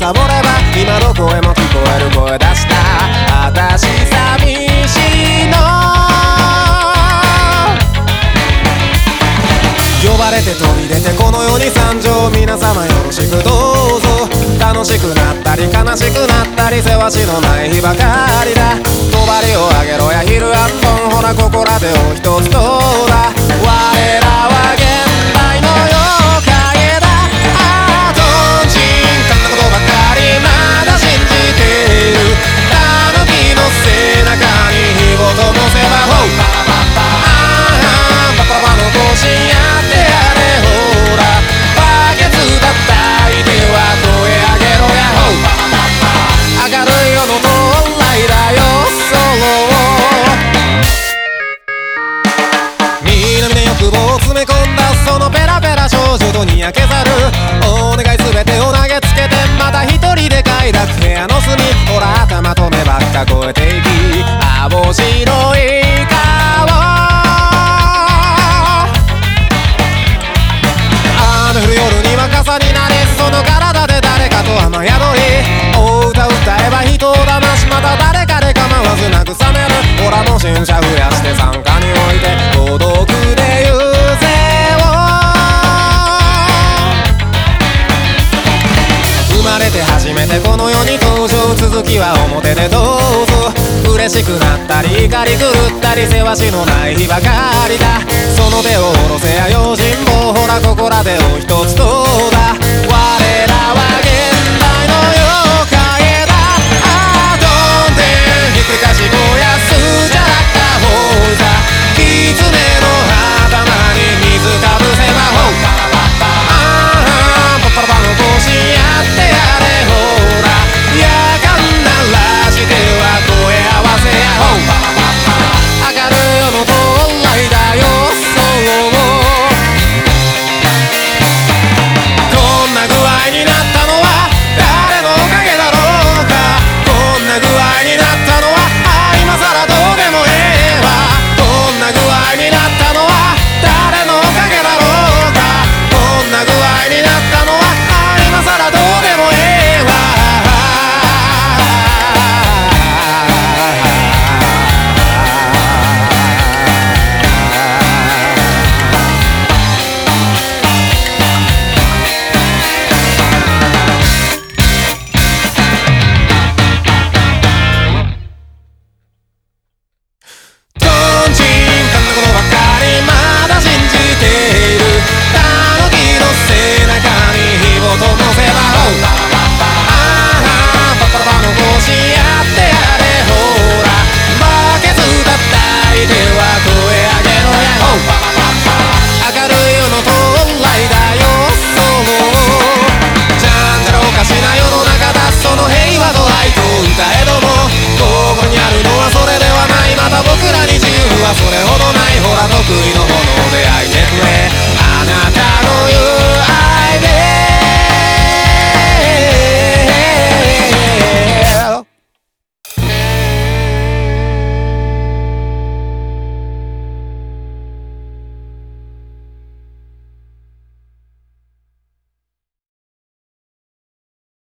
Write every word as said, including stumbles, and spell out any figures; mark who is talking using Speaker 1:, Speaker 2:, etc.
Speaker 1: サボれば今どこへも聞こえる声出したあたし寂しいの呼ばれて飛び出てこの世に参上皆様よろしくどうぞ楽しくなったり悲しくなったりせわしのない日ばかりだ帳をあげろや昼あっぽんほらここらでおひとつどうだ我らは現代の妖怪だあとんちんかんなことばかりまだ信じているタヌキの背中に火を灯せばほうああパパパの更新やってやれほらバケツだったいては声上げろやほう明るい世の到来だよソロ南の欲望を詰め込んだそのペラペラ少女とにやけざるお願いすべてを投げつけてまた一人で快楽部屋の隅ほら頭と目ばっか超えていきあぼ白い顔雨降る夜には傘になれその体で誰かと雨宿りお歌歌えば人を騙しまた誰かで構わず慰めるほらもう新車増やして参加において孤独で優勢を生まれて初めてこの世に登場続きは表でどうぞ嬉しくなったり怒り狂ったりせわしのない日ばかりだその手を下ろせや用心棒ほらここらでおひとつどうだ